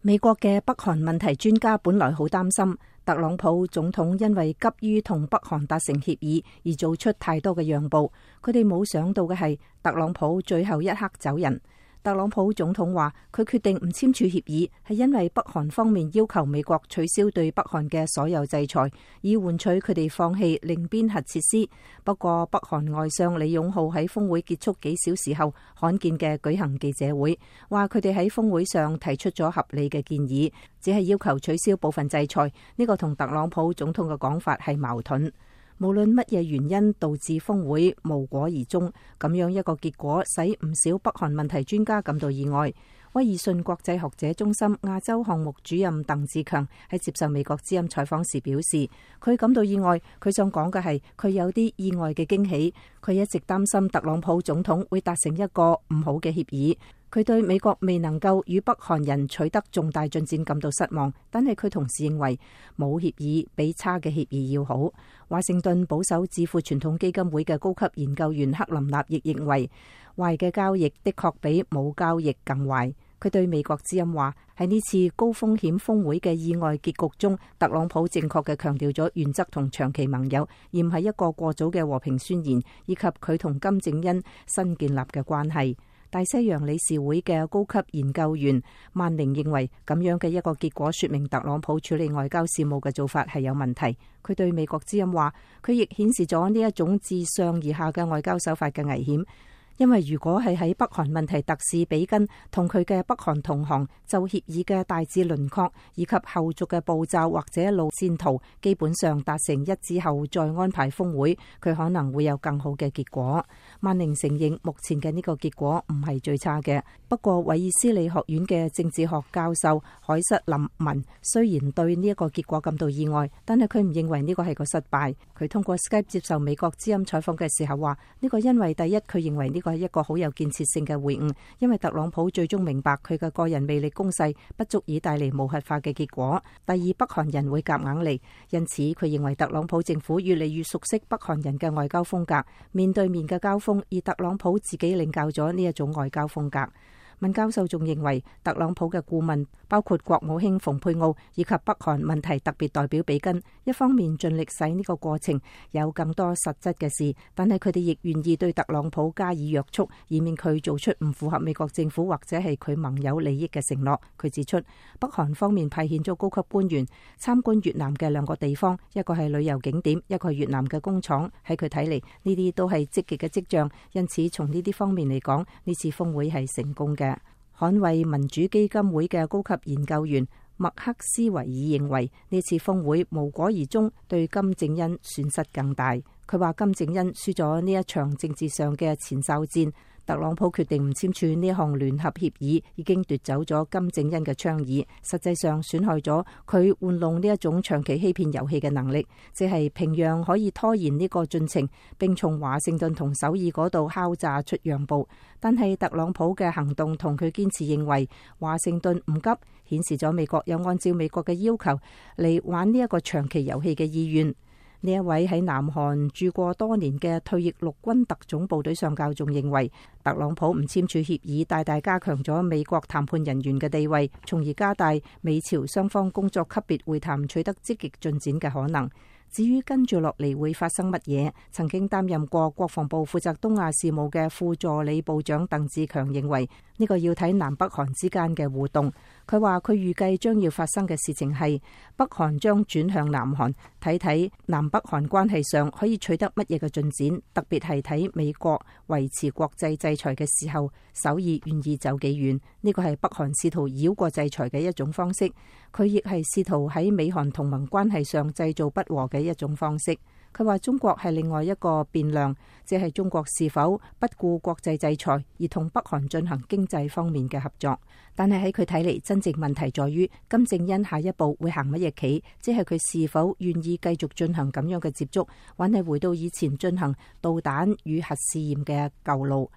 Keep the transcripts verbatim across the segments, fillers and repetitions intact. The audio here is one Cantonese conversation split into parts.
美國嘅北韓問題專家本來好擔心特朗普總統因為急於同北韓達成協議而做出太多嘅讓步，佢哋冇想到嘅係特朗普最後一刻走人。特朗普總統話佢決定唔簽署協議係因為北韓方面要求美國取消對北韓嘅所有制裁，以換取佢哋放棄另邊核設施。不過北韓外相李勇浩喺峰會結束幾小時後罕見嘅舉行記者會，話佢哋喺峰會上提出咗合理嘅建議，只係要求取消部分制裁。呢個同特朗普總統嘅講法係矛盾。無論乜嘢原因導致峰會無果而終，咁樣一個結果使唔少北韓問題專家感到意外。威爾遜國際學者中心亞洲項目主任鄧志強喺接受美國之音採訪時表示，佢感到意外。佢想講嘅係佢有啲意外嘅驚喜。佢一直擔心特朗普總統會達成一個唔好嘅協議。佢對美國未能夠與北韓人取得重大進展感到失望，但係佢同時認為冇協議比差嘅協議要好。華盛頓保守智庫傳統基金會嘅高級研究員克林納亦認為，壞嘅交易的確比冇交易更壞。佢對美國之音話，喺呢次高風險峰會嘅意外結局中，特朗普正確嘅強調咗原則同長期盟友，而唔係一個過早嘅和平宣言，以及佢同金正恩新建立嘅關係。大西洋理事會嘅高級研究員萬寧認為，咁樣嘅一個結果說明特朗普處理外交事務嘅做法係有問題。佢對美國之音話，佢亦顯示咗呢一種自上而下嘅外交手法嘅危險。因為如果係喺北韓問題特使比根同佢嘅北韓同行就協議嘅大致輪廓以及後續嘅步驟或者路線圖基本上達成一致後再安排峰會，佢可能會有更好嘅結果。萬寧承認目前嘅呢個結果唔係最差嘅，不過韋爾斯利學院嘅政治學教授海瑟林文雖然對呢一個結果感到意外，但係佢唔認為呢個係個失敗。佢通過 Skype 接受美國之音採訪嘅時候話，呢個因為第一佢認為呢個係一個好有建設性嘅會晤，因為特朗普最終明白佢嘅個人魅力攻勢不足以帶嚟無核化嘅結果。第二，北韓人會夾硬嚟，因此佢認為特朗普政府越嚟越熟悉北韓人嘅外交風格，面對面嘅交鋒，而特朗普自己領教咗呢一種外交風格。文教授仲認為，特朗普嘅顧問包括國務卿蓬佩奧以及北韓問題特別代表比根，一方面盡力使呢個過程有更多實質嘅事，但係佢哋亦願意對特朗普加以約束，以免佢做出唔符合美國政府或者係佢盟友利益嘅承諾。佢指出，北韓方面派遣咗高級官員參觀越南嘅兩個地方，一個係旅遊景點，一個係越南嘅工廠。喺佢睇嚟，呢啲都係積極嘅跡象，因此從呢啲方面嚟講，呢次峰會係成功嘅。捍衛民主基金會嘅高級研究員麥克斯維爾認為，呢次峰會無果而終，對金正恩損失更大。佢話金正恩輸咗呢一場政治上嘅前哨戰，特朗普決定唔簽署呢項聯合協議，已經奪走咗金正恩嘅倡議，實際上損害咗佢玩弄呢一種長期欺騙遊戲嘅能力，即係平壤可以拖延呢個進程，並從華盛頓同首爾嗰度敲詐出讓步。但係特朗普嘅行動同佢堅持認為華盛頓唔急，顯示咗美國有按照美國嘅要求嚟玩呢一個長期遊戲嘅意願。呢一位喺南韓駐過多年嘅退役陸軍特種部隊上校仲認為，特朗普唔簽署協議大大加強咗美國談判人員嘅地位，從而加大美朝雙方工作級別會談取得積極進展嘅可能。至於跟住落嚟會發生乜嘢，曾經擔任過國防部負責東亞事務嘅副助理部長鄧志強認為，呢個要睇南北韓之間嘅互動。佢話佢預計將要發生嘅事情係北韓將轉向南韓，睇睇南北韓關係上可以取得乜嘢嘅進展，特別係睇美國維持國際制裁嘅時候，首爾願意走幾遠。呢個係北韓試圖繞過制裁嘅一種方式，佢亦係試圖喺美韓同盟關係上製造不和嘅一種方式。佢話中國係另外一個變量，即係中國是否不顧國際制裁而同北韓進行經濟方面嘅合作。但係喺佢睇嚟，真正問題在於金正恩下一步會行乜嘢棋，即係佢是否願意繼續進行咁樣嘅接觸，還係回到以前進行導彈與核試驗嘅舊路。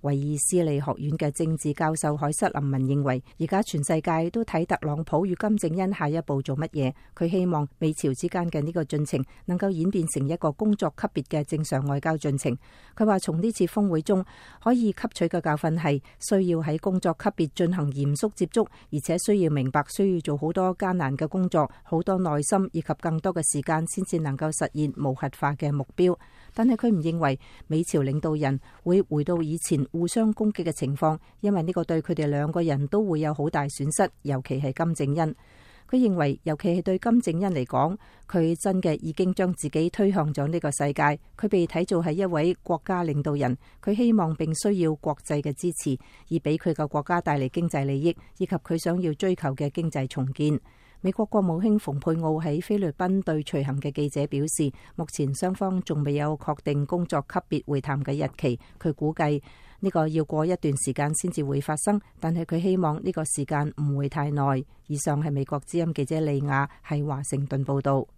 維爾斯利學院嘅政治教授海瑟林文認為，而家全世界都睇特朗普與金正恩下一步做乜嘢。佢希望美朝之間嘅呢個進程能夠演變成一個工作級別嘅正常外交進程。佢話從呢次峰會中可以吸取嘅教訓係需要喺工作級別進行嚴肅接觸，而且需要明白需要做好多艱難嘅工作，好多耐心以及更多嘅時間先至能夠實現無核化嘅目標。但係佢唔認為美朝領導人會回到以前互相攻擊嘅情況，因為呢個對佢哋兩個人都會有好大損失，尤其係金正恩。佢認為，尤其係對金正恩嚟講，佢真嘅已經將自己推向咗呢個世界。佢被睇做係一位國家領導人，佢希望並需要國際嘅支持，以俾佢嘅國家帶嚟經濟利益，以及佢想要追求嘅經濟重建。美國國務卿蓬佩奧喺菲律賓對隨行嘅記者表示，目前雙方仲未有確定工作級別會談嘅日期。佢估計呢個要過一段時間先至會發生，但係佢希望呢個時間唔會太耐。以上係美國之音記者利亞喺華盛頓報道。